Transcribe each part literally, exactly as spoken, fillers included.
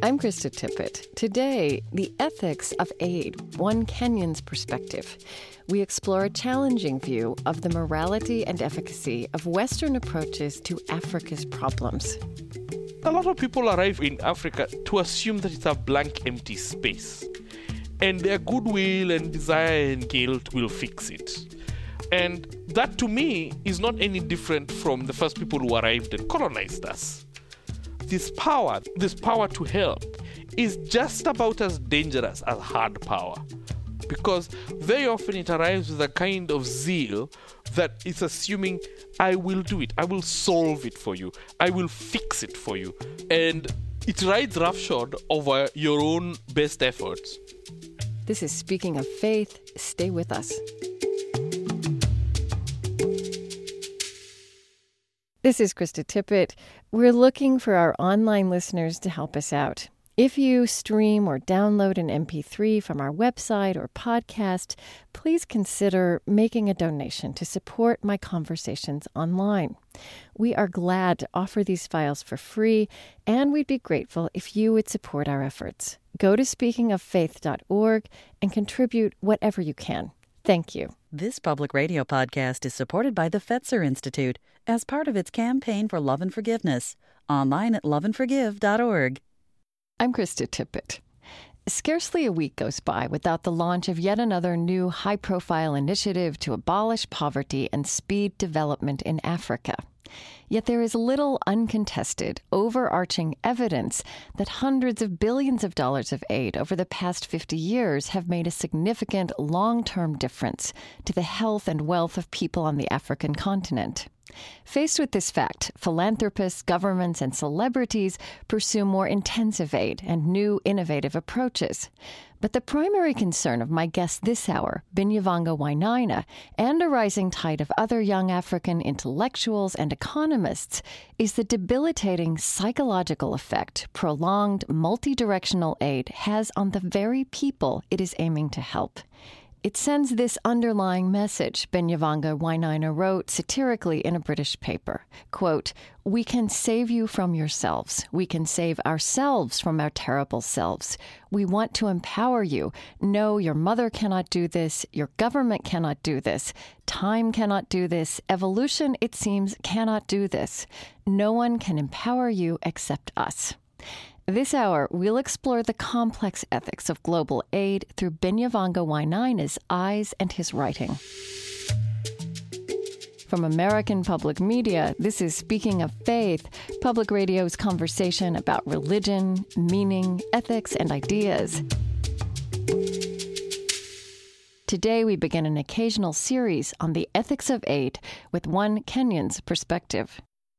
I'm Krista Tippett. Today, the ethics of aid, one Kenyan's perspective. We explore a challenging view of the morality and efficacy of Western approaches to Africa's problems. A lot of people arrive in Africa to assume that it's a blank, empty space. And their goodwill and desire and guilt will fix it. And that, to me, is not any different from the first people who arrived and colonized us. This power, this power to help, is just about as dangerous as hard power. Because very often it arrives with a kind of zeal that is assuming, I will do it, I will solve it for you, I will fix it for you. And it rides roughshod over your own best efforts. This is Speaking of Faith. Stay with us. This is Krista Tippett. We're looking for our online listeners to help us out. If you stream or download an M P three from our website or podcast, please consider making a donation to support my conversations online. We are glad to offer these files for free, and we'd be grateful if you would support our efforts. Go to speaking of faith dot org and contribute whatever you can. Thank you. This public radio podcast is supported by the Fetzer Institute as part of its campaign for love and forgiveness. Online at love and forgive dot org. I'm Krista Tippett. Scarcely a week goes by without the launch of yet another new high-profile initiative to abolish poverty and speed development in Africa. Yet there is little uncontested, overarching evidence that hundreds of billions of dollars of aid over the past fifty years have made a significant long-term difference to the health and wealth of people on the African continent. Faced with this fact, philanthropists, governments, and celebrities pursue more intensive aid and new innovative approaches. But the primary concern of my guest this hour, Binyavanga Wainaina, and a rising tide of other young African intellectuals and economists, is the debilitating psychological effect prolonged multi-directional aid has on the very people it is aiming to help. It sends this underlying message, Binyavanga Wainaina wrote satirically in a British paper. Quote, "We can save you from yourselves. We can save ourselves from our terrible selves. We want to empower you. No, your mother cannot do this. Your government cannot do this. Time cannot do this. Evolution, it seems, cannot do this. No one can empower you except us." This hour, we'll explore the complex ethics of global aid through Binyavanga Wainaina's eyes and his writing. From American Public Media, this is Speaking of Faith, public radio's conversation about religion, meaning, ethics, and ideas. Today, we begin an occasional series on the ethics of aid with one Kenyan's perspective.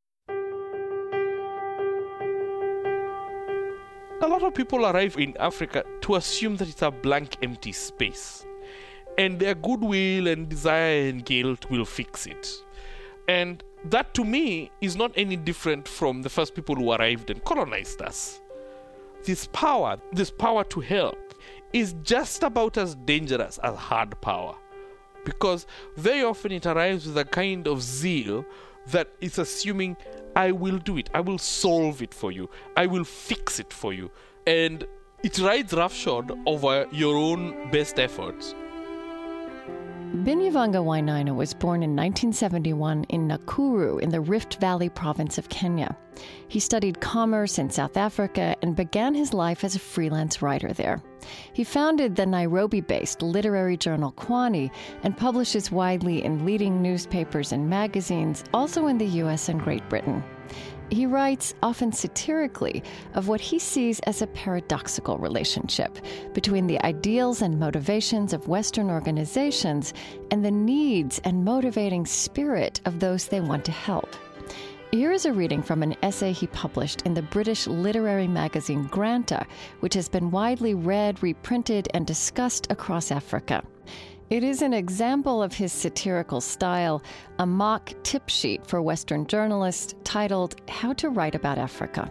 A lot of people arrive in Africa to assume that it's a blank, empty space. And their goodwill and desire and guilt will fix it. And that, to me, is not any different from the first people who arrived and colonized us. This power, this power to help, is just about as dangerous as hard power. Because very often it arrives with a kind of zeal that is assuming, I will do it, I will solve it for you, I will fix it for you. And it rides roughshod over your own best efforts. Binyavanga Wainaina was born in nineteen seventy-one in Nakuru in the Rift Valley province of Kenya. He studied commerce in South Africa and began his life as a freelance writer there. He founded the Nairobi-based literary journal Kwani and publishes widely in leading newspapers and magazines, also in the U S and Great Britain. He writes, often satirically, of what he sees as a paradoxical relationship between the ideals and motivations of Western organizations and the needs and motivating spirit of those they want to help. Here is a reading from an essay he published in the British literary magazine Granta, which has been widely read, reprinted, and discussed across Africa. It is an example of his satirical style, a mock tip sheet for Western journalists titled How to Write About Africa.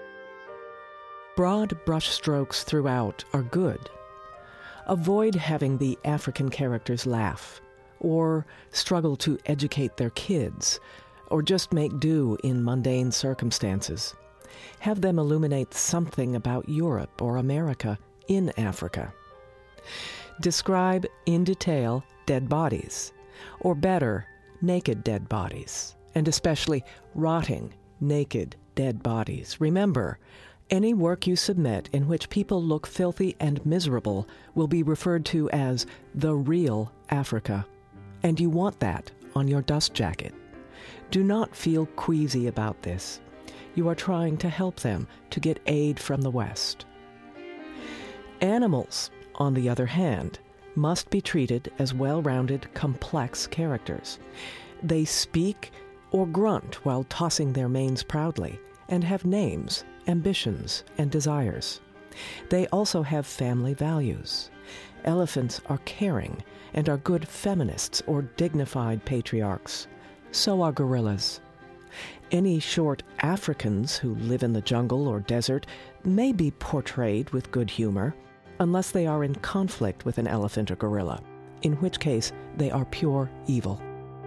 Broad brushstrokes throughout are good. Avoid having the African characters laugh, or struggle to educate their kids, or just make do in mundane circumstances. Have them illuminate something about Europe or America in Africa. Describe in detail dead bodies, or better, naked dead bodies, and especially rotting, naked dead bodies. Remember, any work you submit in which people look filthy and miserable will be referred to as the real Africa, and you want that on your dust jacket. Do not feel queasy about this. You are trying to help them to get aid from the West. Animals, on the other hand, must be treated as well-rounded, complex characters. They speak or grunt while tossing their manes proudly, and have names, ambitions, and desires. They also have family values. Elephants are caring and are good feminists or dignified patriarchs. So are gorillas. Any short Africans who live in the jungle or desert may be portrayed with good humor, unless they are in conflict with an elephant or gorilla, in which case they are pure evil.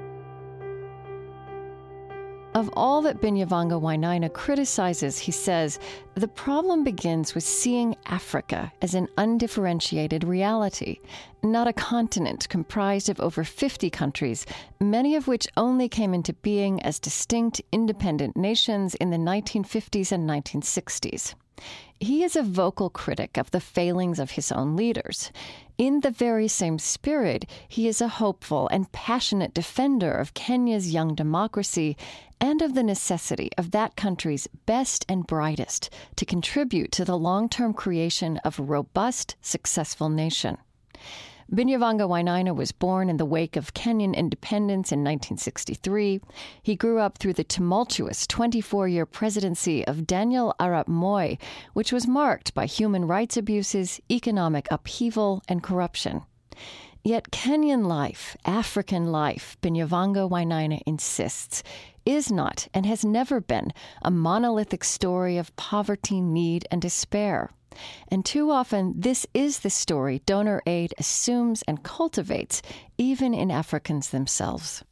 Of all that Binyavanga Wainaina criticizes, he says, the problem begins with seeing Africa as an undifferentiated reality, not a continent comprised of over fifty countries, many of which only came into being as distinct independent nations in the nineteen fifties and nineteen sixties. He is a vocal critic of the failings of his own leaders. In the very same spirit, he is a hopeful and passionate defender of Kenya's young democracy and of the necessity of that country's best and brightest to contribute to the long-term creation of a robust, successful nation. Binyavanga Wainaina was born in the wake of Kenyan independence in nineteen sixty-three. He grew up through the tumultuous twenty-four-year presidency of Daniel Arap Moi, which was marked by human rights abuses, economic upheaval, and corruption. Yet Kenyan life, African life, Binyavanga Wainaina insists, is not and has never been a monolithic story of poverty, need, and despair. And too often, this is the story donor aid assumes and cultivates, even in Africans themselves.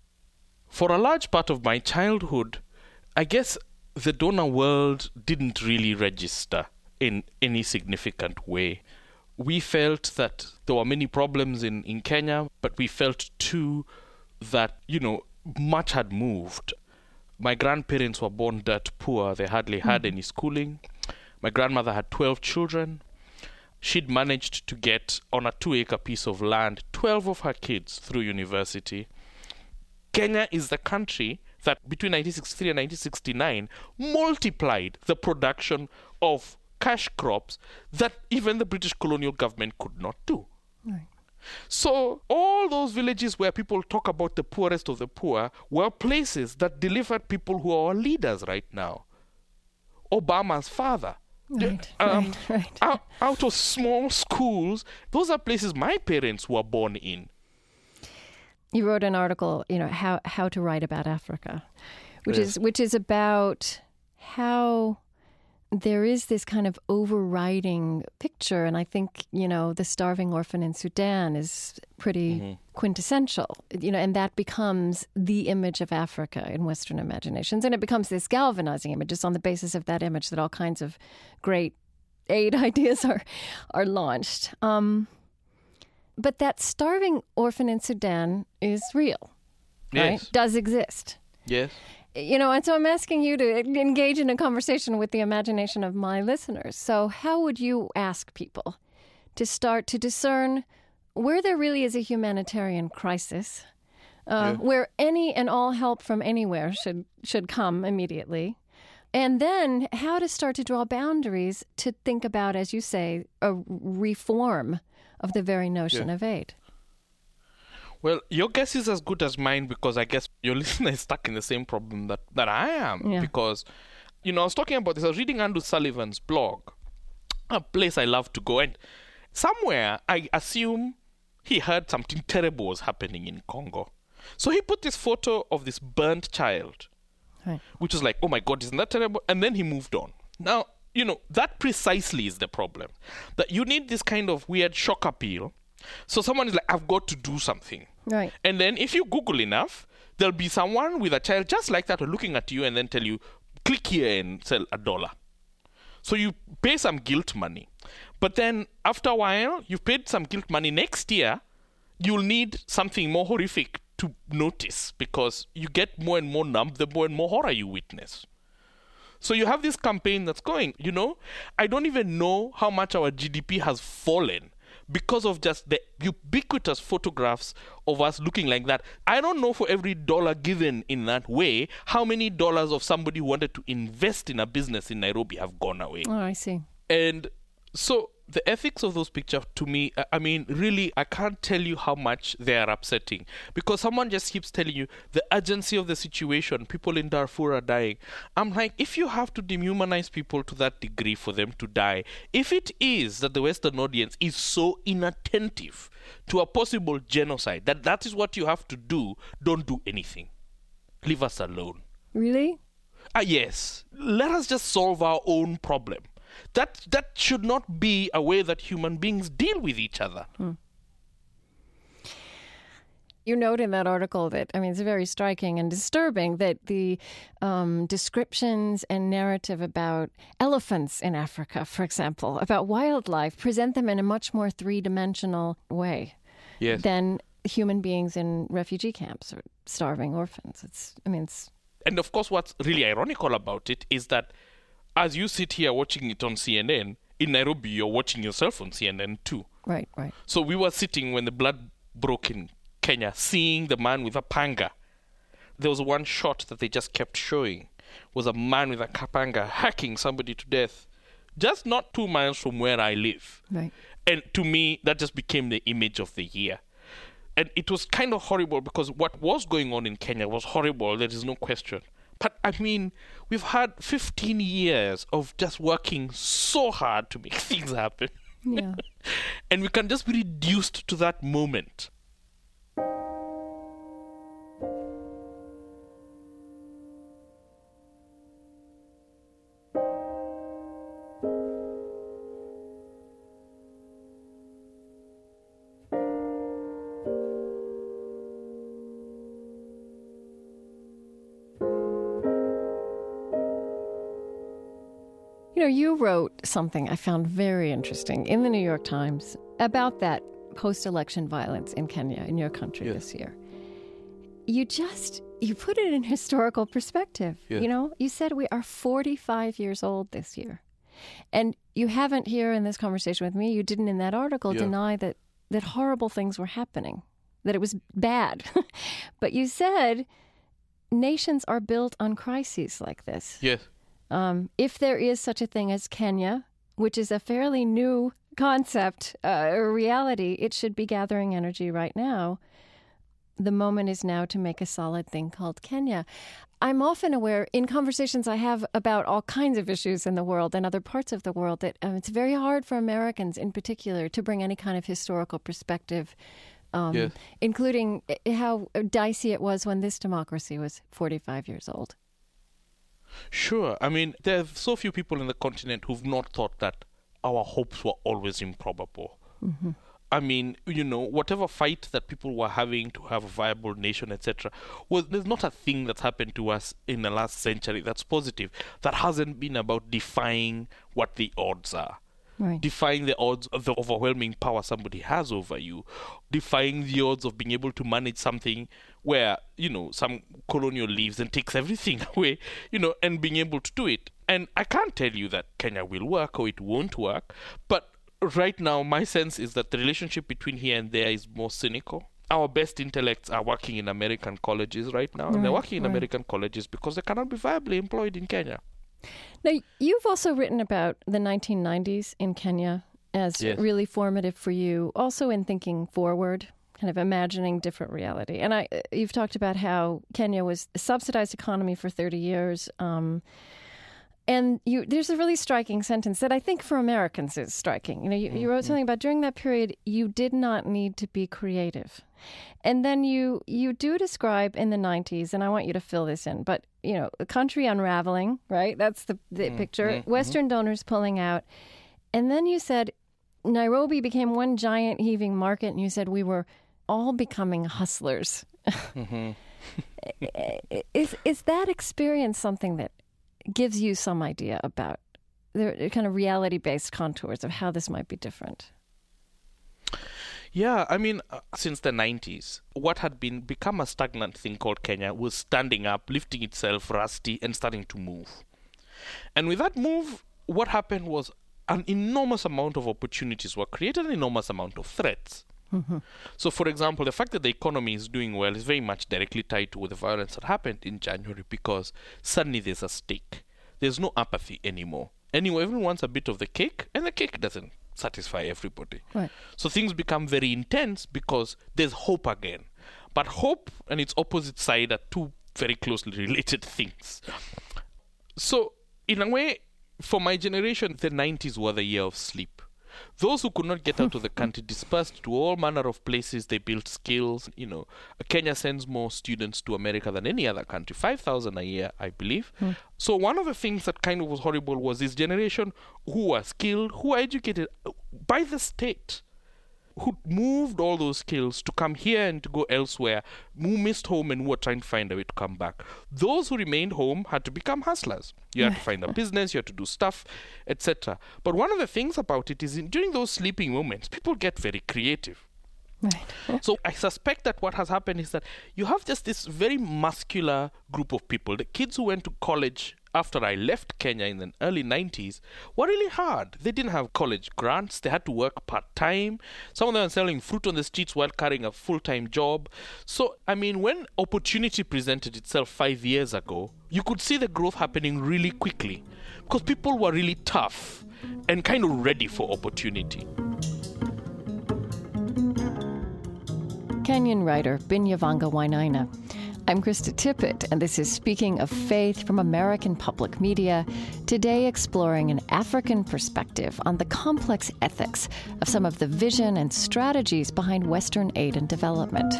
For a large part of my childhood, I guess the donor world didn't really register in any significant way. We felt that there were many problems in, in Kenya, but we felt too that, you know, much had moved. My grandparents were born dirt poor. They hardly had mm. any schooling. My grandmother had twelve children. She'd managed to get, on a two-acre piece of land, twelve of her kids through university. Kenya is the country that, between nineteen sixty-three and nineteen sixty-nine, multiplied the production of cash crops that even the British colonial government could not do. Right. So all those villages where people talk about the poorest of the poor were places that delivered people who are our leaders right now. Obama's father. Right, um, right, right. Out, out of small schools, those are places my parents were born in. You wrote an article, you know, how how to write about Africa, which yes. is which is about how there is this kind of overriding picture, and I think, you know, the starving orphan in Sudan is pretty mm-hmm. quintessential, you know, and that becomes the image of Africa in Western imaginations, and it becomes this galvanizing image. It's on the basis of that image that all kinds of great aid ideas are are launched. Um, but that starving orphan in Sudan is real, right? Yes. Does exist. Yes. You know, and so I'm asking you to engage in a conversation with the imagination of my listeners. So how would you ask people to start to discern where there really is a humanitarian crisis, uh, yeah. where any and all help from anywhere should should come immediately, and then how to start to draw boundaries to think about, as you say, a reform of the very notion yeah. of aid? Well, your guess is as good as mine, because I guess your listener is stuck in the same problem that, that I am. Yeah. Because, you know, I was talking about this. I was reading Andrew Sullivan's blog, a place I love to go. And somewhere, I assume he heard something terrible was happening in Congo. So he put this photo of this burnt child, right. which was like, oh my God, isn't that terrible? And then he moved on. Now, you know, that precisely is the problem. That you need this kind of weird shock appeal. So someone is like, I've got to do something. Right. And then if you Google enough, there'll be someone with a child just like that looking at you and then tell you, click here and sell a dollar. So you pay some guilt money. But then after a while, you've paid some guilt money. Next year, you'll need something more horrific to notice because you get more and more numb the more and more horror you witness. So you have this campaign that's going, you know, I don't even know how much our G D P has fallen because of just the ubiquitous photographs of us looking like that. I don't know for every dollar given in that way, how many dollars of somebody who wanted to invest in a business in Nairobi have gone away. Oh, I see. And so the ethics of those pictures, to me, I mean, really, I can't tell you how much they are upsetting. Because someone just keeps telling you the urgency of the situation, people in Darfur are dying. I'm like, if you have to dehumanize people to that degree for them to die, if it is that the Western audience is so inattentive to a possible genocide, that that is what you have to do, don't do anything. Leave us alone. Really? Ah, yes. Let us just solve our own problem. That that should not be a way that human beings deal with each other. Hmm. You note in that article that, I mean, it's very striking and disturbing that the um, descriptions and narrative about elephants in Africa, for example, about wildlife, present them in a much more three-dimensional way Yes. than human beings in refugee camps or starving orphans. It's, I mean, it's... And of course, what's really ironical about it is that as you sit here watching it on C N N, in Nairobi, you're watching yourself on C N N too. Right, right. So we were sitting when the blood broke in Kenya, seeing the man with a panga. There was one shot that they just kept showing, was a man with a panga hacking somebody to death, just not two miles from where I live. Right. And to me, that just became the image of the year. And it was kind of horrible because what was going on in Kenya was horrible, there is no question. But, I mean, we've had fifteen years of just working so hard to make things happen. Yeah. And we can just be reduced to that moment. You know, you wrote something I found very interesting in the New York Times about that post-election violence in Kenya, in your country Yeah. this year. You just, you put it in historical perspective. Yeah. You know, you said we are forty-five years old this year. And you haven't here in this conversation with me, you didn't in that article Yeah. deny that, that horrible things were happening, that it was bad. But you said nations are built on crises like this. Yes. Um, if there is such a thing as Kenya, which is a fairly new concept, uh, or reality, it should be gathering energy right now. The moment is now to make a solid thing called Kenya. I'm often aware in conversations I have about all kinds of issues in the world and other parts of the world that um, it's very hard for Americans in particular to bring any kind of historical perspective, um, Yes. including how dicey it was when this democracy was forty-five years old. Sure. I mean, there are so few people in the continent who've not thought that our hopes were always improbable. Mm-hmm. I mean, you know, whatever fight that people were having to have a viable nation, et cetera, well, there's not a thing that's happened to us in the last century that's positive that hasn't been about defying what the odds are. Right. Defying the odds of the overwhelming power somebody has over you, defying the odds of being able to manage something where, you know, some colonial leaves and takes everything away, you know, and being able to do it. And I can't tell you that Kenya will work or it won't work, but right now my sense is that the relationship between here and there is more cynical. Our best intellects are working in American colleges right now, and they're Right, working in right. American colleges because they cannot be viably employed in Kenya. Now, you've also written about the nineteen nineties in Kenya as Yes. really formative for you, also in thinking forward, kind of imagining different reality. And I, you've talked about how Kenya was a subsidized economy for thirty years. Um, and you, there's a really striking sentence that I think for Americans is striking. You know, you, you wrote something about during that period, you did not need to be creative. And then you you do describe in the nineties, and I want you to fill this in, but, you know, the country unraveling, right? That's the, the picture. Western donors pulling out. And then you said Nairobi became one giant heaving market, and you said we were all becoming hustlers. Mm-hmm. is, is that experience something that gives you some idea about the kind of reality-based contours of how this might be different. Yeah, I mean, uh, since the nineties, what had been become a stagnant thing called Kenya was standing up, lifting itself rusty, and starting to move. And with that move, what happened was an enormous amount of opportunities were created, an enormous amount of threats. Mm-hmm. So, for example, the fact that the economy is doing well is very much directly tied to the violence that happened in January, because suddenly there's a stake. There's no apathy anymore. Anyway, everyone wants a bit of the cake, and the cake doesn't satisfy everybody. Right. So things become very intense because there's hope again. But hope and its opposite side are two very closely related things. So, in a way, for my generation, the nineties were the year of sleep. Those who could not get out of the country dispersed to all manner of places. They built skills. You know, Kenya sends more students to America than any other country, five thousand a year, I believe. Mm. So one of the things that kind of was horrible was this generation who were skilled, who were educated by the state, who moved all those skills to come here and to go elsewhere, who missed home and who were trying to find a way to come back. Those who remained home had to become hustlers. You had to find a business, you had to do stuff, et cetera. But one of the things about it is in, during those sleeping moments, people get very creative. Right. So I suspect that what has happened is that you have just this very muscular group of people. The kids who went to college after I left Kenya in the early nineties were really hard. They didn't have college grants. They had to work part-time. Some of them were selling fruit on the streets while carrying a full-time job. So, I mean, when opportunity presented itself five years ago, you could see the growth happening really quickly because people were really tough and kind of ready for opportunity. Kenyan writer Binyavanga Wainaina. I'm Krista Tippett, and this is Speaking of Faith from American Public Media, today exploring an African perspective on the complex ethics of some of the vision and strategies behind Western aid and development.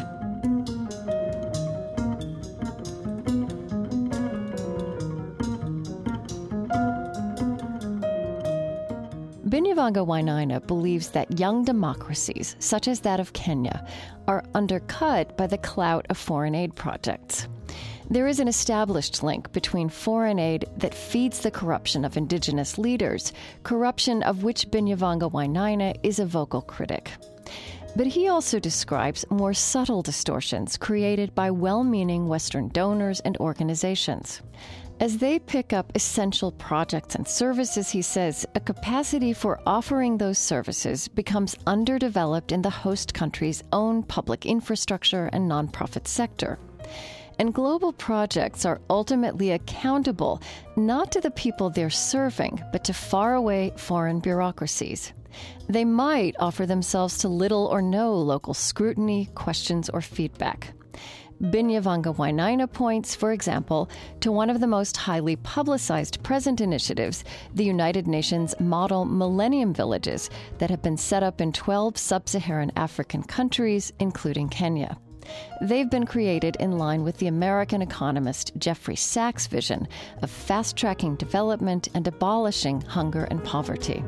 Binyavanga Wainaina believes that young democracies, such as that of Kenya, are undercut by the clout of foreign aid projects. There is an established link between foreign aid that feeds the corruption of indigenous leaders, corruption of which Binyavanga Wainaina is a vocal critic. But he also describes more subtle distortions created by well-meaning Western donors and organizations. As they pick up essential projects and services, he says, a capacity for offering those services becomes underdeveloped in the host country's own public infrastructure and nonprofit sector. And global projects are ultimately accountable not to the people they're serving, but to faraway foreign bureaucracies. They might offer themselves to little or no local scrutiny, questions, or feedback. Binyavanga Wainaina points, for example, to one of the most highly publicized present initiatives, the United Nations Model Millennium Villages, that have been set up in twelve sub-Saharan African countries, including Kenya. They've been created in line with the American economist Jeffrey Sachs' vision of fast-tracking development and abolishing hunger and poverty.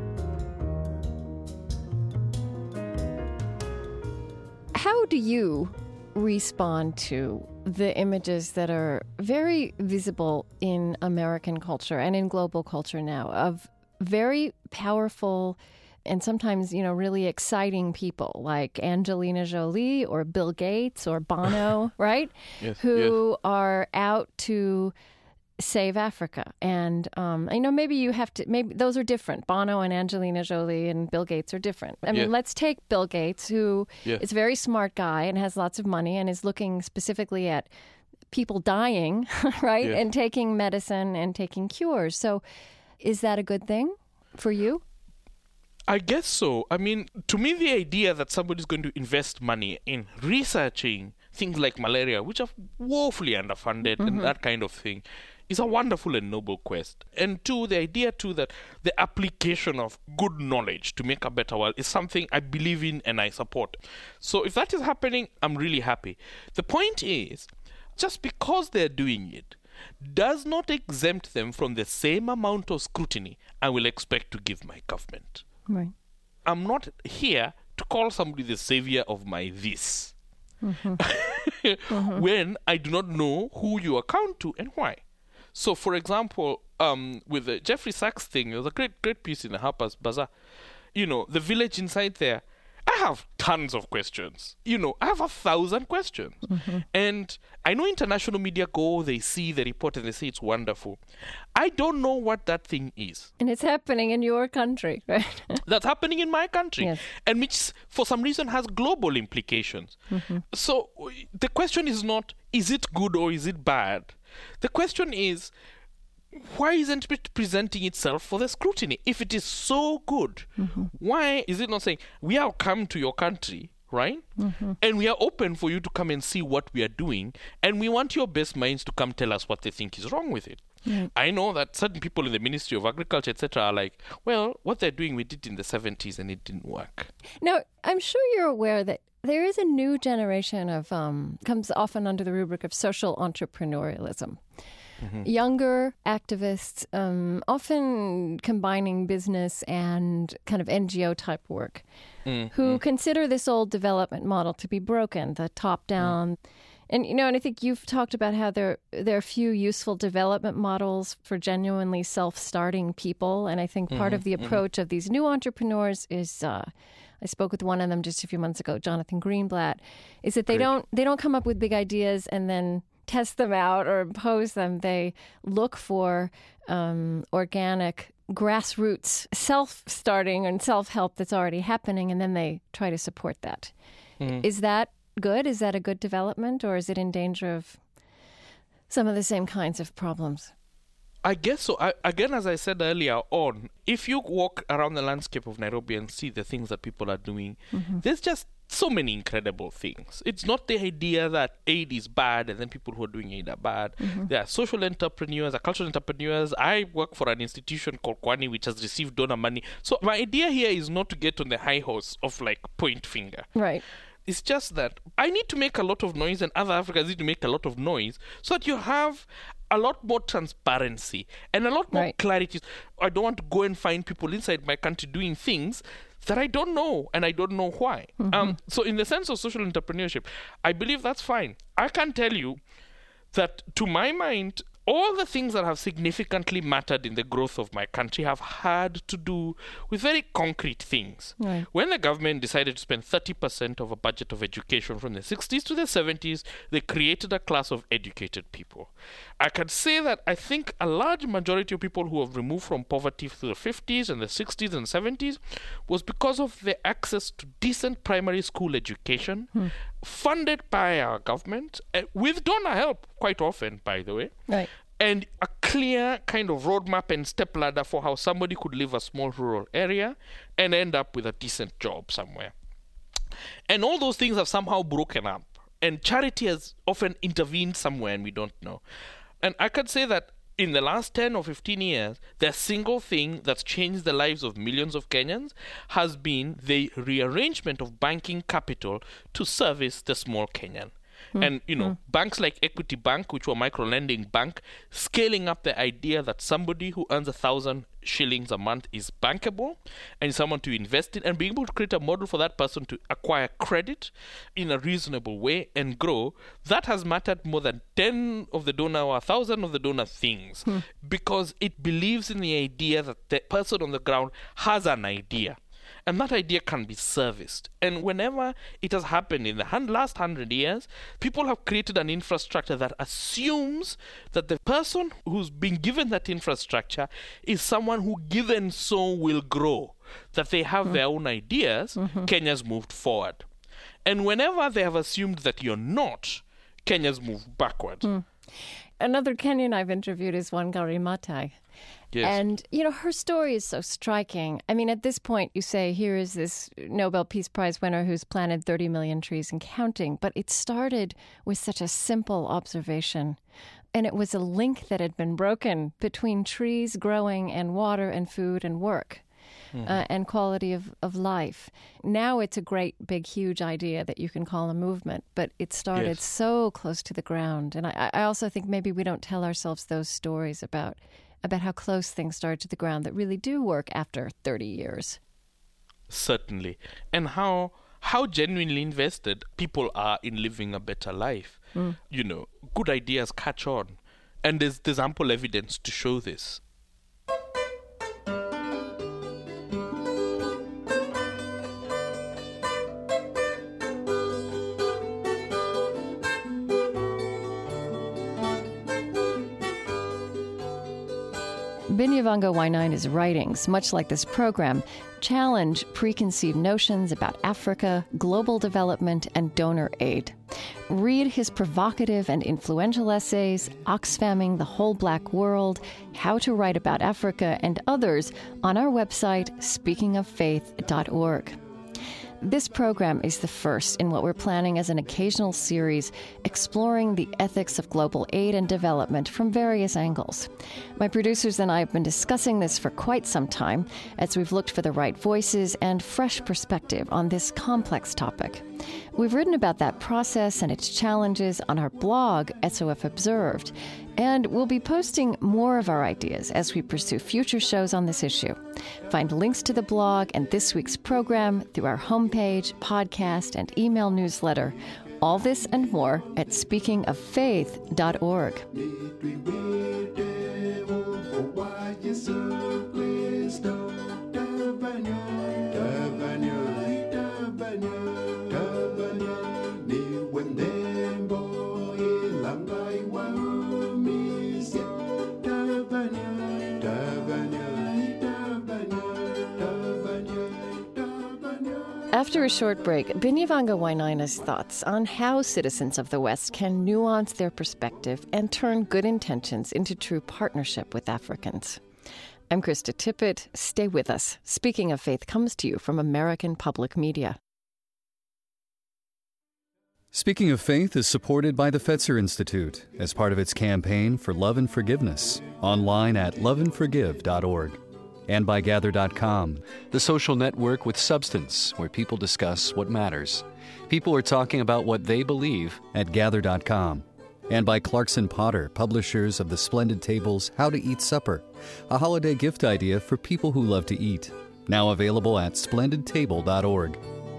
How do you respond to the images that are very visible in American culture and in global culture now of very powerful and sometimes, you know, really exciting people like Angelina Jolie or Bill Gates or Bono, right? Yes, Who yes. are out to save Africa. And, um, you know, maybe you have to, maybe those are different. Bono and Angelina Jolie and Bill Gates are different. I mean, Yes. let's take Bill Gates, who Yes. is a very smart guy and has lots of money and is looking specifically at people dying, right? Yes. And taking medicine and taking cures. So is that a good thing for you? I guess so. I mean, to me, the idea that somebody's going to invest money in researching things like malaria, which are woefully underfunded mm-hmm. and that kind of thing, is a wonderful and noble quest. And two, the idea too that the application of good knowledge to make a better world is something I believe in and I support. So if that is happening, I'm really happy. The point is, just because they're doing it does not exempt them from the same amount of scrutiny I will expect to give my government. Right. I'm not here to call somebody the savior of my this mm-hmm. mm-hmm. when I do not know who you account to and why. So, for example, um, with the Jeffrey Sachs thing, there was a great, great piece in the Harper's Bazaar. You know, the village inside there, I have tons of questions. You know, I have a thousand questions. Mm-hmm. And I know international media go, they see the report and they say it's wonderful. I don't know what that thing is. And it's happening in your country, right? That's happening in my country. Yes. And which, for some reason, has global implications. Mm-hmm. So the question is not, is it good or is it bad? The question is, why isn't it presenting itself for the scrutiny? If it is so good, mm-hmm. why is it not saying, we have come to your country, right? Mm-hmm. And we are open for you to come and see what we are doing. And we want your best minds to come tell us what they think is wrong with it. Mm-hmm. I know that certain people in the Ministry of Agriculture, et cetera, are like, well, what they're doing, we did in the seventies and it didn't work. Now, I'm sure you're aware that there is a new generation of, um, comes often under the rubric of social entrepreneurialism. Mm-hmm. Younger activists, um, often combining business and kind of N G O type work, mm-hmm. who consider this old development model to be broken, the top-down. Mm-hmm. And, you know, and I think you've talked about how there, there are few useful development models for genuinely self-starting people. And I think part mm-hmm. of the approach mm-hmm. of these new entrepreneurs is... Uh, I spoke with one of them just a few months ago, Jonathan Greenblatt, is that they Great. don't they don't come up with big ideas and then test them out or impose them. They look for um, organic, grassroots, self-starting and self-help that's already happening, and then they try to support that. Mm-hmm. Is that good? Is that a good development, or is it in danger of some of the same kinds of problems? I guess so. I, again, as I said earlier on, if you walk around the landscape of Nairobi and see the things that people are doing, mm-hmm. there's just so many incredible things. It's not the idea that aid is bad and then people who are doing aid are bad. Mm-hmm. There are social entrepreneurs, there are cultural entrepreneurs. I work for an institution called Kwani, which has received donor money. So my idea here is not to get on the high horse of like point finger. Right. It's just that I need to make a lot of noise and other Africans need to make a lot of noise so that you have a lot more transparency and a lot more right. clarity. I don't want to go and find people inside my country doing things that I don't know and I don't know why. Mm-hmm. Um, so in the sense of social entrepreneurship, I believe that's fine. I can tell you that to my mind, all the things that have significantly mattered in the growth of my country have had to do with very concrete things. Right. When the government decided to spend thirty percent of a budget of education from the sixties to the seventies, they created a class of educated people. I can say that I think a large majority of people who have removed from poverty through the fifties and the sixties and seventies was because of the access to decent primary school education, hmm. funded by our government, uh, with donor help quite often, by the way. Right. And a clear kind of roadmap and step ladder for how somebody could live a small rural area and end up with a decent job somewhere. And all those things have somehow broken up. And charity has often intervened somewhere and we don't know. And I could say that in the last ten or fifteen years, the single thing that's changed the lives of millions of Kenyans has been the rearrangement of banking capital to service the small Kenyan. Mm. And, you know, mm. banks like Equity Bank, which were micro-lending bank, scaling up the idea that somebody who earns a thousand shillings a month is bankable and is someone to invest in, and being able to create a model for that person to acquire credit in a reasonable way and grow, that has mattered more than ten of the donor or a thousand of the donor things mm. because it believes in the idea that the person on the ground has an idea. And that idea can be serviced. And whenever it has happened in the last hundred years, people have created an infrastructure that assumes that the person who's been given that infrastructure is someone who, given so, will grow. That they have mm. their own ideas, mm-hmm. Kenya's moved forward. And whenever they have assumed that you're not, Kenya's moved backward. Mm. Another Kenyan I've interviewed is Wangari Maathai. Yes. And, you know, her story is so striking. I mean, at this point, you say, here is this Nobel Peace Prize winner who's planted thirty million trees and counting. But it started with such a simple observation. And it was a link that had been broken between trees growing and water and food and work. Mm-hmm. Uh, and quality of, of life. Now it's a great, big, huge idea that you can call a movement, but it started yes. so close to the ground. And I, I also think maybe we don't tell ourselves those stories about about how close things started to the ground that really do work after thirty years. Certainly. And how how genuinely invested people are in living a better life. Mm. You know, good ideas catch on. And there's, there's ample evidence to show this. Binyavanga Wainaina's writings, much like this program, challenge preconceived notions about Africa, global development, and donor aid. Read his provocative and influential essays, Oxfamming the Whole Black World, How to Write About Africa, and others on our website, speaking of faith dot org. This program is the first in what we're planning as an occasional series exploring the ethics of global aid and development from various angles. My producers and I have been discussing this for quite some time as we've looked for the right voices and fresh perspective on this complex topic. We've written about that process and its challenges on our blog, S O F Observed, and we'll be posting more of our ideas as we pursue future shows on this issue. Find links to the blog and this week's program through our homepage, podcast, and email newsletter. All this and more at speaking of faith dot org. After a short break, Binyavanga Wainaina's thoughts on how citizens of the West can nuance their perspective and turn good intentions into true partnership with Africans. I'm Krista Tippett. Stay with us. Speaking of Faith comes to you from American Public Media. Speaking of Faith is supported by the Fetzer Institute as part of its campaign for love and forgiveness, online at love and forgive dot org. And by Gather dot com, the social network with substance where people discuss what matters. People are talking about what they believe at Gather dot com. And by Clarkson Potter, publishers of the Splendid Tables How to Eat Supper, a holiday gift idea for people who love to eat. Now available at splendid table dot org.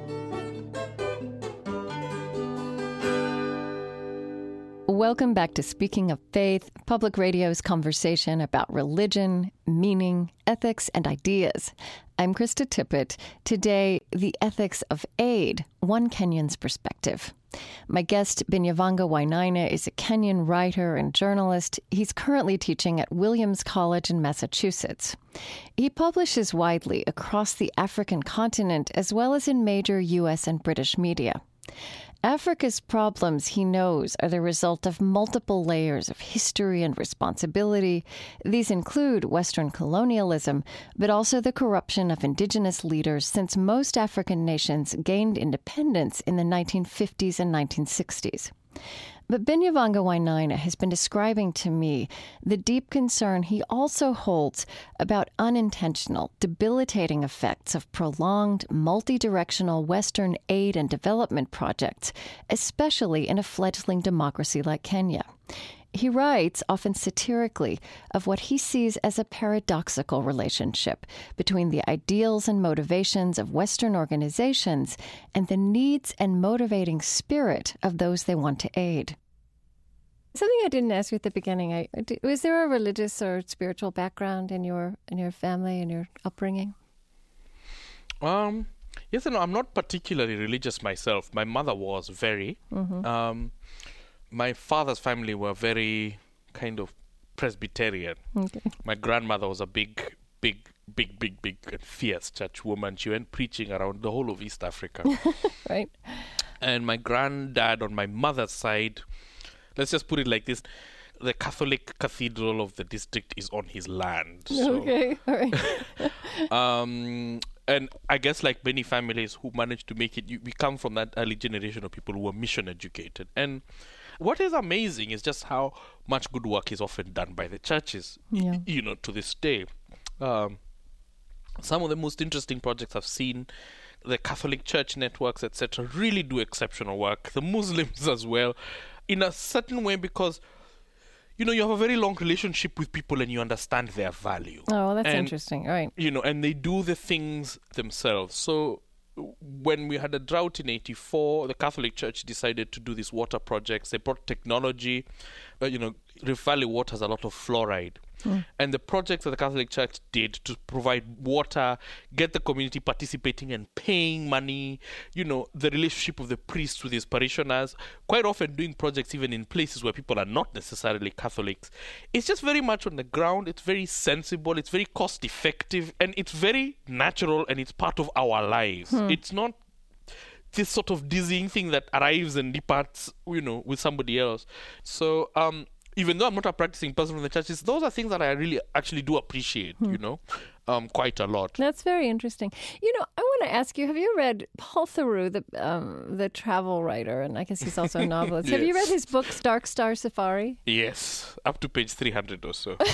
Welcome back to Speaking of Faith, Public Radio's conversation about religion, meaning, ethics, and ideas. I'm Krista Tippett. Today, the ethics of aid, one Kenyan's perspective. My guest, Binyavanga Wainaina, is a Kenyan writer and journalist. He's currently teaching at Williams College in Massachusetts. He publishes widely across the African continent as well as in major U S and British media. Africa's problems, he knows, are the result of multiple layers of history and responsibility. These include Western colonialism, but also the corruption of indigenous leaders since most African nations gained independence in the nineteen fifties and nineteen sixties. But Binyavanga Wainaina has been describing to me the deep concern he also holds about unintentional, debilitating effects of prolonged, multi-directional Western aid and development projects, especially in a fledgling democracy like Kenya. He writes, often satirically, of what he sees as a paradoxical relationship between the ideals and motivations of Western organizations and the needs and motivating spirit of those they want to aid. Something I didn't ask you at the beginning, I, was there a religious or spiritual background in your in your family and your upbringing? Um, yes and no, I'm not particularly religious myself. My mother was very. Mm-hmm. Um, my father's family were very kind of Presbyterian. Okay. My grandmother was a big, big, big, big, big and fierce church woman. She went preaching around the whole of East Africa. Right. And my granddad on my mother's side, let's just put it like this, the Catholic cathedral of the district is on his land. So. Okay, all right. um, and I guess like many families who managed to make it, you, we come from that early generation of people who were mission educated. And what is amazing is just how much good work is often done by the churches, yeah. y- you know, to this day. Um, some of the most interesting projects I've seen, the Catholic Church networks, et cetera, really do exceptional work. The Muslims as well, in a certain way, because, you know, you have a very long relationship with people and you understand their value. Oh, that's and, interesting, right. You know, and they do the things themselves. So when we had a drought in eighty-four, the Catholic Church decided to do these water projects. They brought technology. Uh, you know, Rift Valley water has a lot of fluoride. Mm. And the projects that the Catholic Church did to provide water, get the community participating and paying money, you know, the relationship of the priest with his parishioners, quite often doing projects even in places where people are not necessarily Catholics. It's just very much on the ground. It's very sensible. It's very cost effective, and it's very natural, and it's part of our lives. Mm. It's not this sort of dizzying thing that arrives and departs, you know, with somebody else. So, um, even though I'm not a practicing person from the churches, those are things that I really actually do appreciate, hmm. you know, um, quite a lot. That's very interesting. You know, I want to ask you, have you read Paul Theroux, the um, the travel writer, and I guess he's also a novelist. Yes. Have you read his book, Dark Star Safari? Yes, up to page three hundred or so.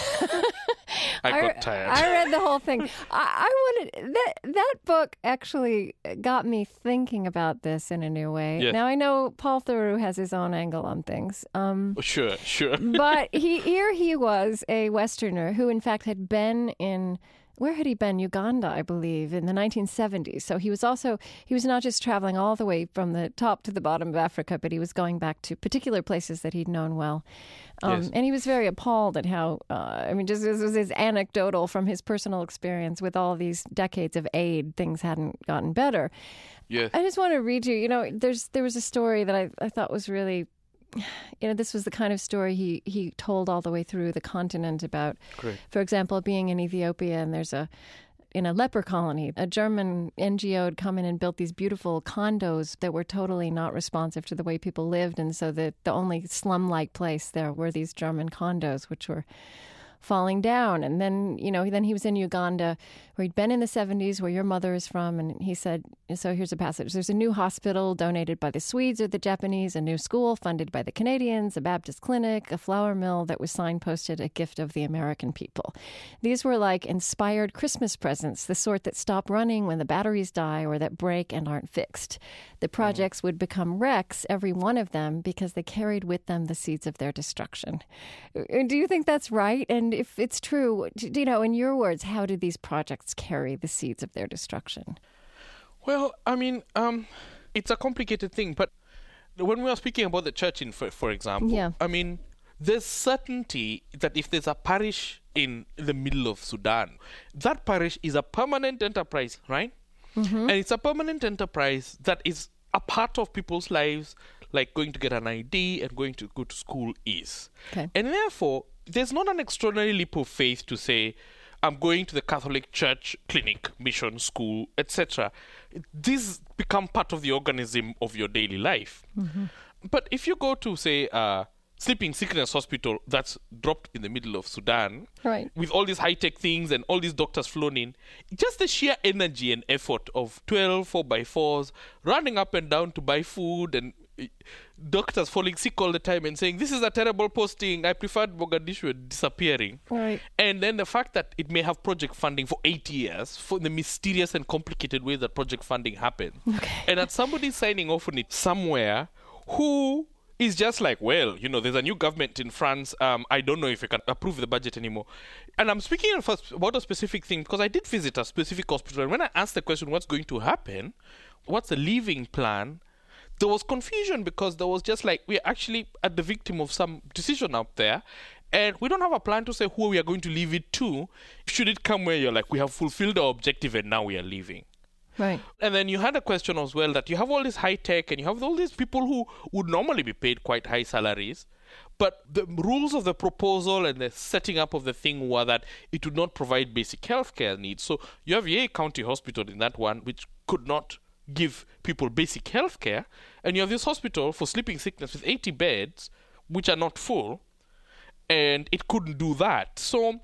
I got I, tired. I read the whole thing. I, I wanted that that book actually got me thinking about this in a new way. Yes. Now I know Paul Theroux has his own angle on things. Um, sure, sure. But he here he was a Westerner who, in fact, had been in. Where had he been? Uganda, I believe, in the nineteen seventies. So he was also, he was not just traveling all the way from the top to the bottom of Africa, but he was going back to particular places that he'd known well. Um, yes. And he was very appalled at how, uh, I mean, just this was his anecdotal from his personal experience with all these decades of aid, things hadn't gotten better. Yes. I just want to read you, you know, there's there was a story that I, I thought was really, you know, this was the kind of story he, he told all the way through the continent about, Great. For example, being in Ethiopia, and there's a, in a leper colony, a German N G O had come in and built these beautiful condos that were totally not responsive to the way people lived. And so the, the only slum-like place there were these German condos, which were falling down. And then, you know, then he was in Uganda, where he'd been in the seventies, where your mother is from. And he said, so here's a passage. There's a new hospital donated by the Swedes or the Japanese, a new school funded by the Canadians, a Baptist clinic, a flour mill that was signposted a gift of the American people. These were like inspired Christmas presents, the sort that stop running when the batteries die or that break and aren't fixed. The projects would become wrecks, every one of them, because they carried with them the seeds of their destruction. Do you think that's right? And if it's true, you know, in your words, how did these projects carry the seeds of their destruction? Well, I mean, um, it's a complicated thing, but when we are speaking about the church, in for, for example, yeah. I mean, there's certainty that if there's a parish in the middle of Sudan, that parish is a permanent enterprise, right? Mm-hmm. And it's a permanent enterprise that is a part of people's lives, like going to get an I D and going to go to school is. Okay. And therefore, there's not an extraordinary leap of faith to say, I'm going to the Catholic Church clinic, mission, school, et cetera. These become part of the organism of your daily life. Mm-hmm. But if you go to, say, uh, sleeping sickness hospital that's dropped in the middle of Sudan, right, with all these high-tech things and all these doctors flown in, just the sheer energy and effort of twelve four by fours running up and down to buy food, and doctors falling sick all the time and saying, this is a terrible posting, I preferred Mogadishu, and disappearing. Right. And then the fact that it may have project funding for eight years, for the mysterious and complicated way that project funding happens. Okay. And that somebody signing off on it somewhere who is just like, well, you know, there's a new government in France. Um, I don't know if we can approve the budget anymore. And I'm speaking about a specific thing because I did visit a specific hospital. And when I asked the question, what's going to happen? What's the leaving plan? There was confusion because there was just like, we're actually at the victim of some decision out there. And we don't have a plan to say who we are going to leave it to. Should it come where you're like, we have fulfilled our objective and now we are leaving. Right. And then you had a question as well that you have all this high tech and you have all these people who would normally be paid quite high salaries. But the rules of the proposal and the setting up of the thing were that it would not provide basic healthcare needs. So you have Yei County Hospital in that one, which could not give people basic healthcare. And you have this hospital for sleeping sickness with eighty beds, which are not full. And it couldn't do that. So,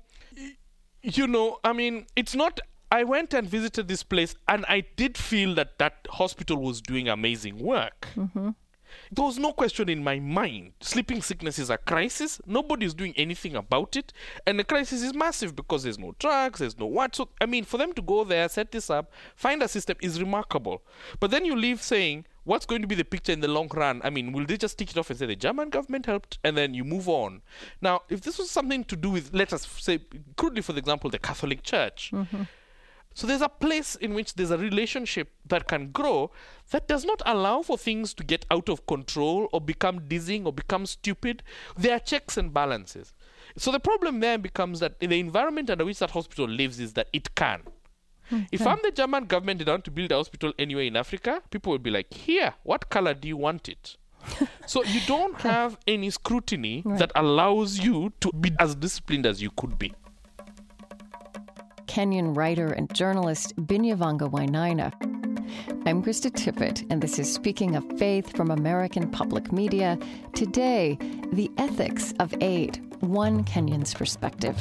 you know, I mean, it's not... I went and visited this place and I did feel that that hospital was doing amazing work. Mm-hmm. There was no question in my mind. Sleeping sickness is a crisis. Nobody is doing anything about it. And the crisis is massive because there's no drugs, there's no what. So, I mean, for them to go there, set this up, find a system is remarkable. But then you leave saying, what's going to be the picture in the long run? I mean, will they just tick it off and say the German government helped and then you move on? Now, if this was something to do with, let us say, crudely for example, the Catholic Church, mm-hmm. So there's a place in which there's a relationship that can grow that does not allow for things to get out of control or become dizzying or become stupid. There are checks and balances. So the problem there becomes that in the environment under which that hospital lives is that it can. Okay. If I'm the German government and I want to build a hospital anywhere in Africa, people will be like, here, what color do you want it? So you don't have any scrutiny right. that allows you to be as disciplined as you could be. Kenyan writer and journalist Binyavanga Wainaina. I'm Krista Tippett, and this is Speaking of Faith from American Public Media. Today, the ethics of aid, one Kenyan's perspective.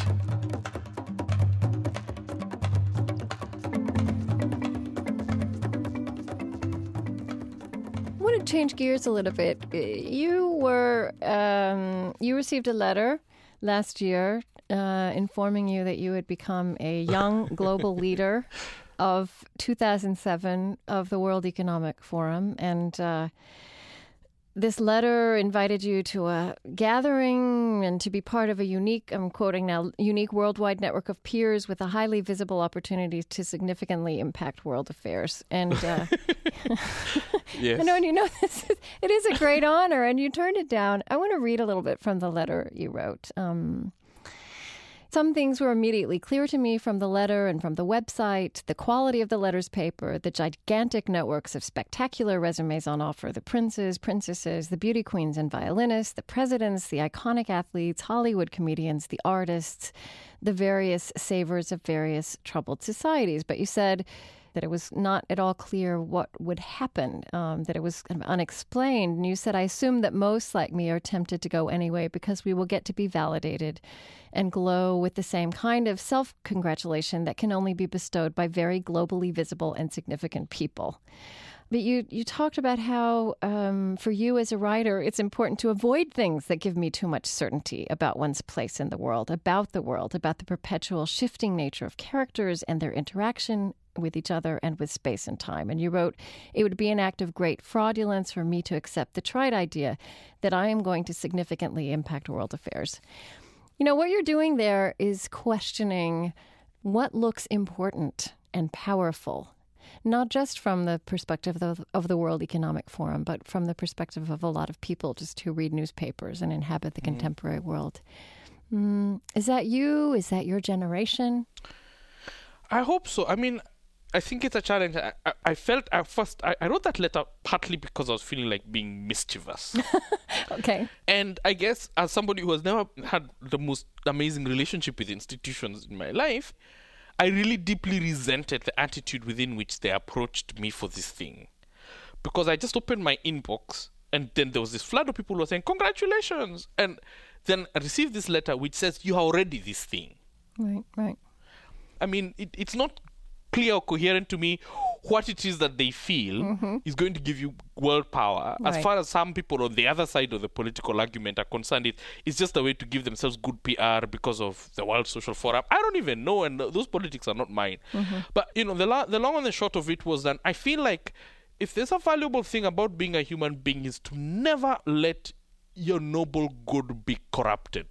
I want to change gears a little bit. You were, um, you received a letter last year uh, informing you that you had become a young global leader of two thousand seven of the World Economic Forum. And uh, this letter invited you to a gathering and to be part of a unique, I'm quoting now, unique worldwide network of peers with a highly visible opportunity to significantly impact world affairs. And uh, yes. I know, and you know, this is, it is a great honor, and you turned it down. I want to read a little bit from the letter you wrote. Um, Some things were immediately clear to me from the letter and from the website, the quality of the letter's paper, the gigantic networks of spectacular resumes on offer, the princes, princesses, the beauty queens and violinists, the presidents, the iconic athletes, Hollywood comedians, the artists, the various savers of various troubled societies. But you said that it was not at all clear what would happen, um, that it was kind of unexplained. And you said, I assume that most like me are tempted to go anyway because we will get to be validated and glow with the same kind of self-congratulation that can only be bestowed by very globally visible and significant people. But you, you talked about how, um, for you as a writer, it's important to avoid things that give me too much certainty about one's place in the world, about the world, about the perpetual shifting nature of characters and their interaction with each other and with space and time. And you wrote, it would be an act of great fraudulence for me to accept the trite idea that I am going to significantly impact world affairs. You know, what you're doing there is questioning what looks important and powerful, not just from the perspective of, of the World Economic Forum, but from the perspective of a lot of people just who read newspapers and inhabit the mm. contemporary world. Mm, is that you? Is that your generation? I hope so. I mean, I think it's a challenge. I, I, I felt at first, I, I wrote that letter partly because I was feeling like being mischievous. Okay. And I guess as somebody who has never had the most amazing relationship with institutions in my life, I really deeply resented the attitude within which they approached me for this thing. Because I just opened my inbox and then there was this flood of people who were saying, congratulations! And then I received this letter which says, you are already this thing. Right, right. I mean, it, it's not clear or coherent to me what it is that they feel mm-hmm. is going to give you world power. Right. As far as some people on the other side of the political argument are concerned, it, it's just a way to give themselves good P R because of the World Social Forum. I don't even know, and those politics are not mine. Mm-hmm. But, you know, the, la- the long and the short of it was that I feel like if there's a valuable thing about being a human being is to never let your noble good be corrupted.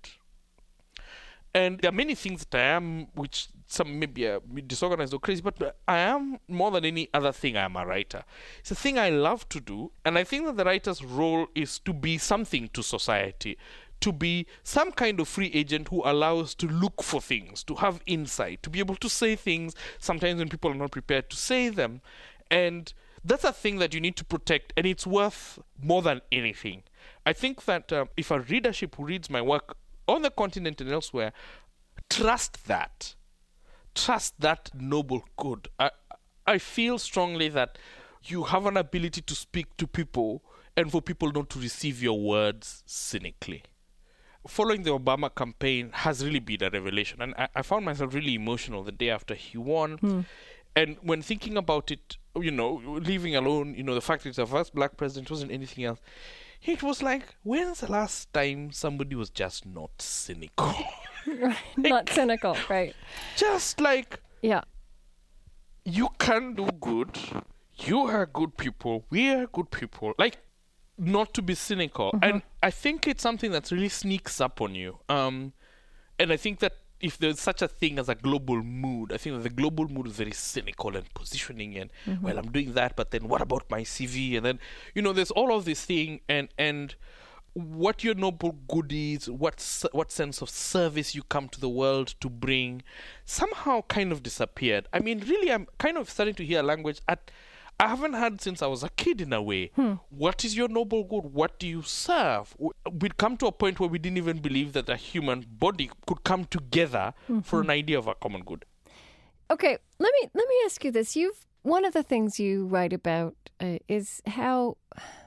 And there are many things that I am, which some maybe are disorganized or crazy, but I am, more than any other thing, I am a writer. It's a thing I love to do, and I think that the writer's role is to be something to society, to be some kind of free agent who allows to look for things, to have insight, to be able to say things sometimes when people are not prepared to say them. And that's a thing that you need to protect, and it's worth more than anything. I think that uh, if a readership who reads my work on the continent and elsewhere, trust that. Trust that noble good. I, I feel strongly that you have an ability to speak to people and for people not to receive your words cynically. Following the Obama campaign has really been a revelation. And I, I found myself really emotional the day after he won. Hmm. And when thinking about it, you know, leaving alone, you know, the fact that it's the first black president wasn't anything else. It was like, when's the last time somebody was just not cynical? Right. Like, not cynical, right. Just like, yeah, you can do good. You are good people. We are good people. Like, not to be cynical. Mm-hmm. And I think it's something that really sneaks up on you. Um, and I think that if there's such a thing as a global mood, I think that the global mood is very cynical and positioning and, mm-hmm. well, I'm doing that, but then what about my C V? And then, you know, there's all of this thing. And, and what your noble good is, what s- what sense of service you come to the world to bring, somehow kind of disappeared. I mean, really, I'm kind of starting to hear language at I haven't had since I was a kid in a way. Hmm. What is your noble good? What do you serve? We'd come to a point where we didn't even believe that a human body could come together mm-hmm. for an idea of a common good. Okay, let me let me ask you this. You've one of the things you write about uh, is how,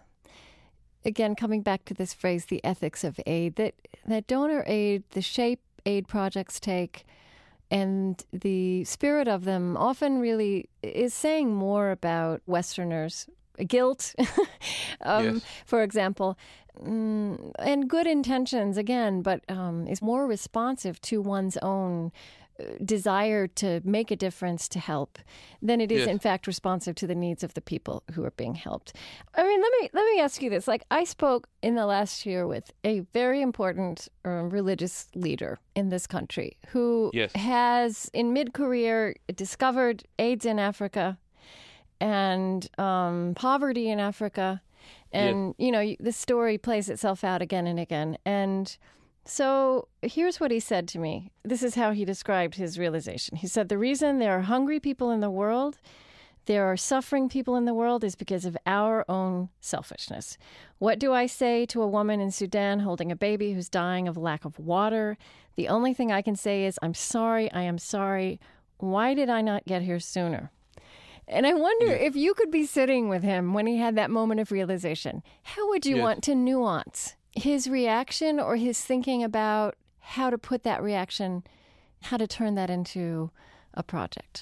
again, coming back to this phrase, the ethics of aid, that that donor aid, the shape aid projects take, and the spirit of them often really is saying more about Westerners' guilt, um, yes. for example, mm, and good intentions, again, but um, is more responsive to one's own desire to make a difference, to help, than it is, yes. in fact, responsive to the needs of the people who are being helped. I mean, let me let me ask you this. Like, I spoke in the last year with a very important uh, religious leader in this country who yes. has, in mid-career, discovered AIDS in Africa and um, poverty in Africa. And, yes. you know, the story plays itself out again and again. And so here's what he said to me. This is how he described his realization. He said, the reason there are hungry people in the world, there are suffering people in the world, is because of our own selfishness. What do I say to a woman in Sudan holding a baby who's dying of lack of water? The only thing I can say is, I'm sorry, I am sorry. Why did I not get here sooner? And I wonder yeah. if you could be sitting with him when he had that moment of realization, how would you yes. want to nuance his reaction or his thinking about how to put that reaction, how to turn that into a project?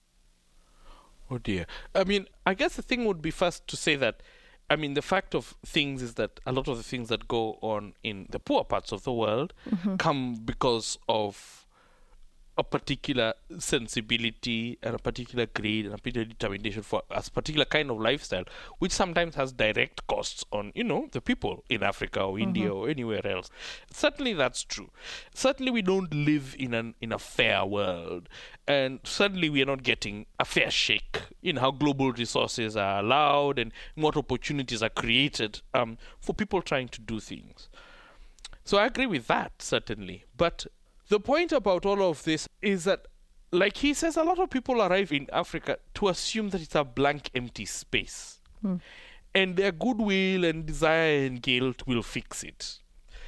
Oh, dear. I mean, I guess the thing would be first to say that, I mean, the fact of things is that a lot of the things that go on in the poor parts of the world mm-hmm. come because of a particular sensibility and a particular greed and a particular determination for a particular kind of lifestyle, which sometimes has direct costs on, you know, the people in Africa or India mm-hmm. or anywhere else. Certainly that's true. Certainly we don't live in an in a fair world, and certainly we are not getting a fair shake in how global resources are allowed and what opportunities are created um, for people trying to do things. So I agree with that, certainly. But the point about all of this is that, like he says, a lot of people arrive in Africa to assume that it's a blank, empty space. Hmm. And their goodwill and desire and guilt will fix it.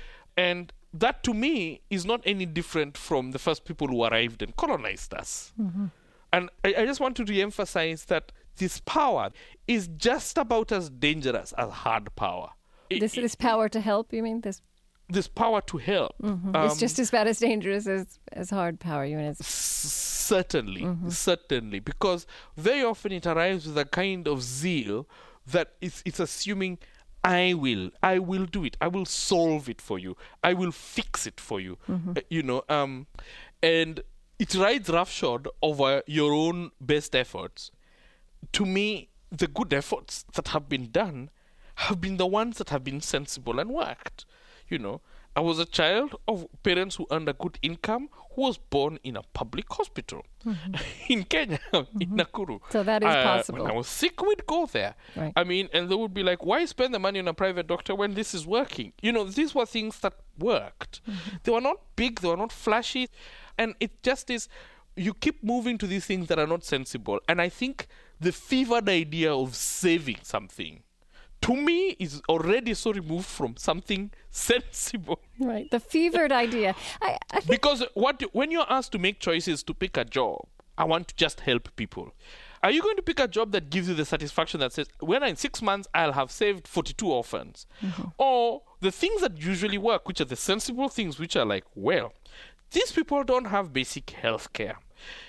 And that, to me, is not any different from the first people who arrived and colonized us. Mm-hmm. And I, I just want to re-emphasize that this power is just about as dangerous as hard power. This, it, this power to help, you mean? This This power to help. Mm-hmm. Um, it's just as bad as dangerous as, as hard power. You mean, it's... Certainly, mm-hmm. certainly. Because very often it arrives with a kind of zeal that it's, it's assuming, I will, I will do it. I will solve it for you. I will fix it for you. Mm-hmm. Uh, you know, um, and it rides roughshod over your own best efforts. To me, the good efforts that have been done have been the ones that have been sensible and worked. You know, I was a child of parents who earned a good income who was born in a public hospital mm-hmm. in Kenya, mm-hmm. in Nakuru. So that is uh, possible. When I was sick, we'd go there. Right. I mean, and they would be like, why spend the money on a private doctor when this is working? You know, these were things that worked. Mm-hmm. They were not big, they were not flashy. And it just is, you keep moving to these things that are not sensible. And I think the fevered idea of saving something, to me, is already so removed from something sensible. Right, the fevered idea. I, I think... Because what when you're asked to make choices to pick a job, I want to just help people. Are you going to pick a job that gives you the satisfaction that says, when in six months I'll have saved forty-two orphans? Mm-hmm. Or the things that usually work, which are the sensible things, which are like, well, these people don't have basic health care.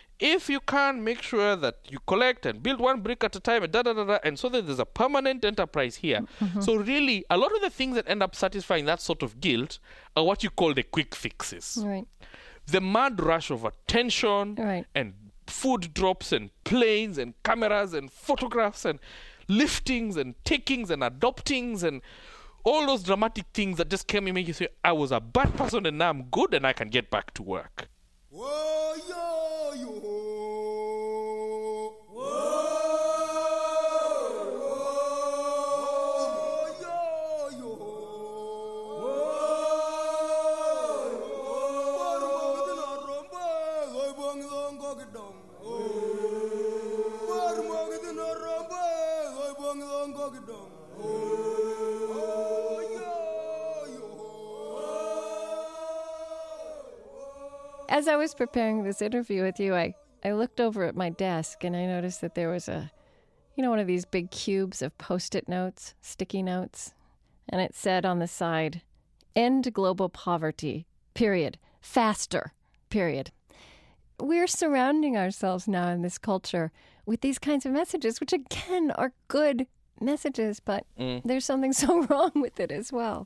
If you can make sure that you collect and build one brick at a time, and da da da da, and so that there's a permanent enterprise here. Mm-hmm. So really, a lot of the things that end up satisfying that sort of guilt are what you call the quick fixes. Right. The mad rush of attention right. and food drops and planes and cameras and photographs and liftings and takings and adoptings and all those dramatic things that just came and make you say, I was a bad person and now I'm good and I can get back to work. Whoa, yo, yo. Whoa, whoa, yo, yo. As I was preparing this interview with you, I, I looked over at my desk and I noticed that there was a, you know, one of these big cubes of Post-it notes, sticky notes. And it said on the side, end global poverty, period. Faster, period. We're surrounding ourselves now in this culture with these kinds of messages, which again are good messages, but mm. there's something so wrong with it as well.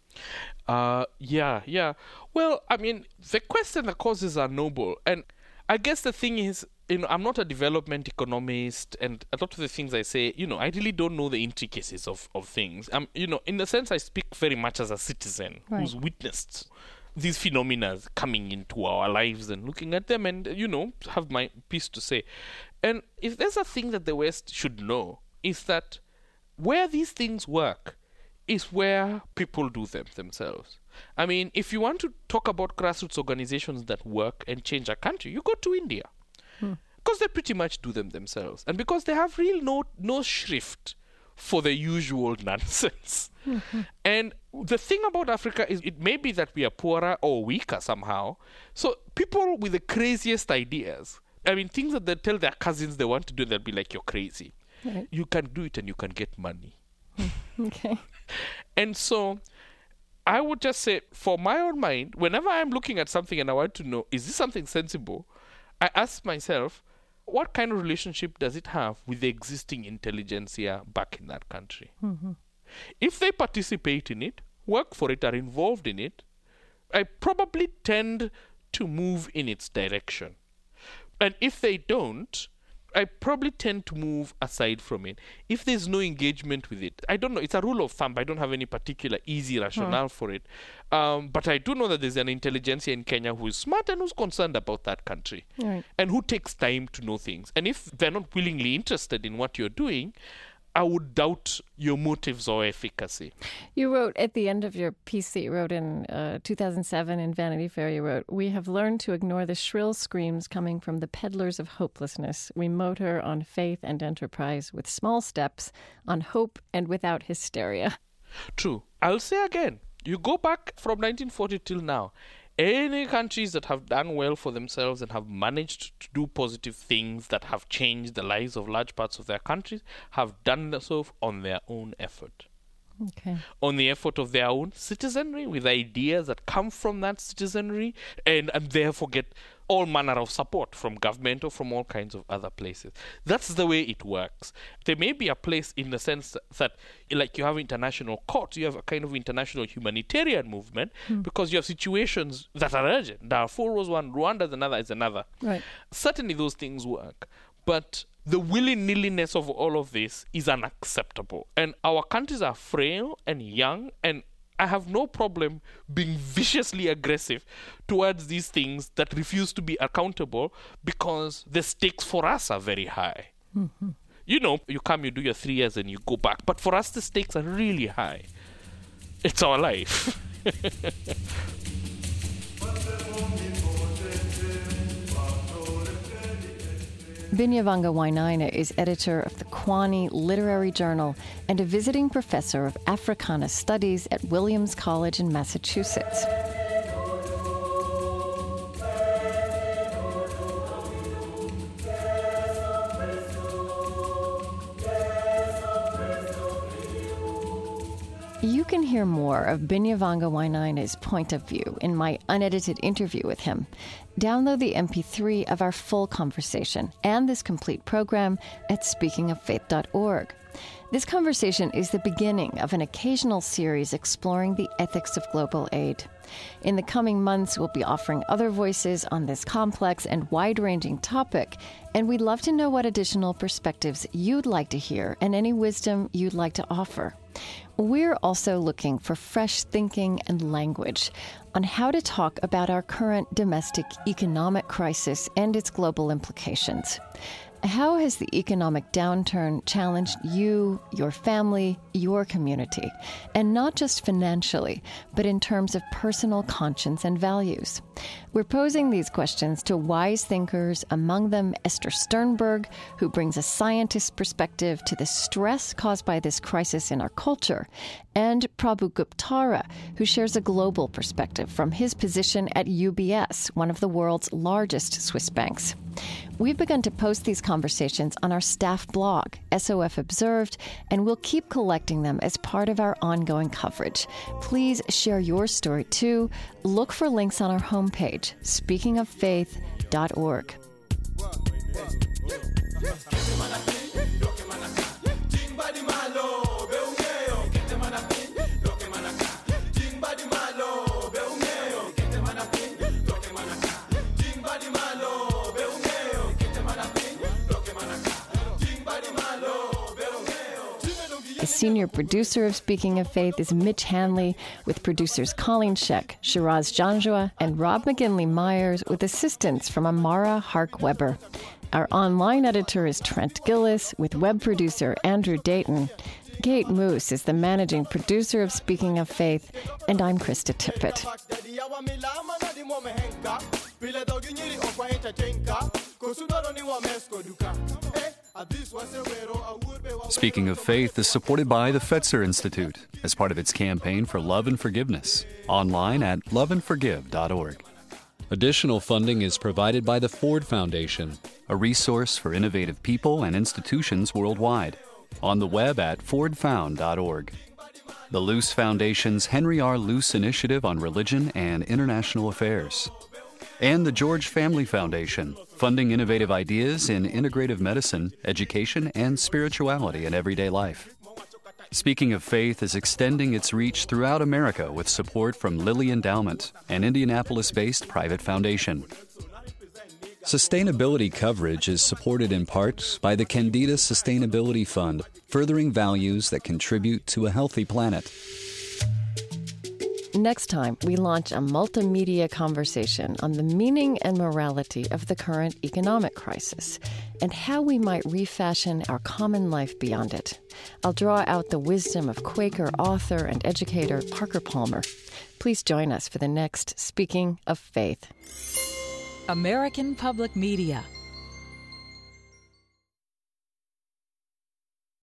Uh, yeah, yeah. Well, I mean, the quest and the causes are noble. And I guess the thing is, you know, I'm not a development economist, and a lot of the things I say, you know, I really don't know the intricacies of, of things. Um, you know, in the sense I speak very much as a citizen right. who's witnessed these phenomena coming into our lives and looking at them and, you know, have my piece to say. And if there's a thing that the West should know, is that where these things work is where people do them themselves. I mean, if you want to talk about grassroots organizations that work and change a country, you go to India. Hmm. Because they pretty much do them themselves. And because they have real no, no shrift for the usual nonsense. Mm-hmm. And the thing about Africa is it may be that we are poorer or weaker somehow. So people with the craziest ideas, I mean, things that they tell their cousins they want to do, they'll be like, you're crazy. Right. You can do it and you can get money. Okay. And so I would just say, for my own mind, whenever I'm looking at something and I want to know, is this something sensible? I ask myself, what kind of relationship does it have with the existing intelligentsia back in that country? Mm-hmm. If they participate in it, work for it, are involved in it, I probably tend to move in its direction. And if they don't, I probably tend to move aside from it. If there's no engagement with it, I don't know, it's a rule of thumb. I don't have any particular easy rationale hmm. for it. Um, but I do know that there's an intelligentsia in Kenya who is smart and who's concerned about that country. Right. And who takes time to know things. And if they're not willingly interested in what you're doing, I would doubt your motives or efficacy. You wrote at the end of your piece that you wrote in uh, two thousand seven in Vanity Fair, you wrote, we have learned to ignore the shrill screams coming from the peddlers of hopelessness. We motor on faith and enterprise with small steps, on hope and without hysteria. True. I'll say again, you go back from nineteen forty till now, any countries that have done well for themselves and have managed to do positive things that have changed the lives of large parts of their countries have done so on their own effort. Okay. On the effort of their own citizenry, with ideas that come from that citizenry, and, and therefore get all manner of support from government or from all kinds of other places. That's the way it works. There may be a place in the sense that, that like you have international courts, you have a kind of international humanitarian movement, hmm. because you have situations that are urgent. Darfur was one, Rwanda is another, is another. Right. Certainly those things work. But the willy-nilliness of all of this is unacceptable. And our countries are frail and young, and I have no problem being viciously aggressive towards these things that refuse to be accountable because the stakes for us are very high. Mm-hmm. You know, you come, you do your three years and you go back. But for us, the stakes are really high. It's our life. Binyavanga Wainaina is editor of the Kwani Literary Journal and a visiting professor of Africana Studies at Williams College in Massachusetts. You can hear more of Binyavanga Wainaina's point of view in my unedited interview with him. Download the M P three of our full conversation and this complete program at speaking of faith dot org. This conversation is the beginning of an occasional series exploring the ethics of global aid. In the coming months, we'll be offering other voices on this complex and wide-ranging topic, and we'd love to know what additional perspectives you'd like to hear and any wisdom you'd like to offer. We're also looking for fresh thinking and language on how to talk about our current domestic economic crisis and its global implications. How has the economic downturn challenged you, your family, your community? And not just financially, but in terms of personal conscience and values. We're posing these questions to wise thinkers, among them Esther Sternberg, who brings a scientist's perspective to the stress caused by this crisis in our culture, and Prabhu Guptara, who shares a global perspective from his position at U B S, one of the world's largest Swiss banks. We've begun to post these conversations on our staff blog, S O F Observed, and we'll keep collecting them as part of our ongoing coverage. Please share your story, too. Look for links on our homepage, speaking of faith dot org. The senior producer of Speaking of Faith is Mitch Hanley, with producers Colleen Scheck, Shiraz Janjua, and Rob McGinley-Myers, with assistance from Amara Hark-Weber. Our online editor is Trent Gillis, with web producer Andrew Dayton. Kate Moose is the managing producer of Speaking of Faith, and I'm Krista Tippett. Speaking of Faith is supported by the Fetzer Institute as part of its campaign for love and forgiveness, online at love and forgive dot org. Additional funding is provided by the Ford Foundation, a resource for innovative people and institutions worldwide, on the web at ford found dot org. The Luce Foundation's Henry R. Luce Initiative on Religion and International Affairs. And the George Family Foundation, funding innovative ideas in integrative medicine, education, and spirituality in everyday life. Speaking of Faith is extending its reach throughout America with support from Lilly Endowment, an Indianapolis-based private foundation. Sustainability coverage is supported in part by the Candida Sustainability Fund, furthering values that contribute to a healthy planet. Next time, we launch a multimedia conversation on the meaning and morality of the current economic crisis and how we might refashion our common life beyond it. I'll draw out the wisdom of Quaker author and educator Parker Palmer. Please join us for the next Speaking of Faith. American Public Media